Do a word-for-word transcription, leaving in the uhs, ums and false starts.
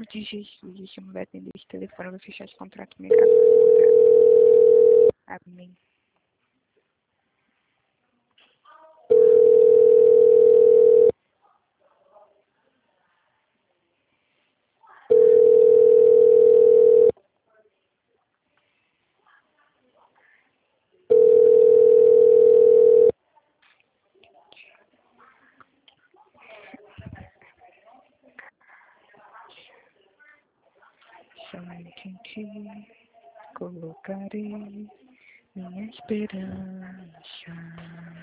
de Jesus, este mulher atender esse telefone, eu vou fechar esse contrato comigo agora. Amém. Somente em ti colocarei minha esperança.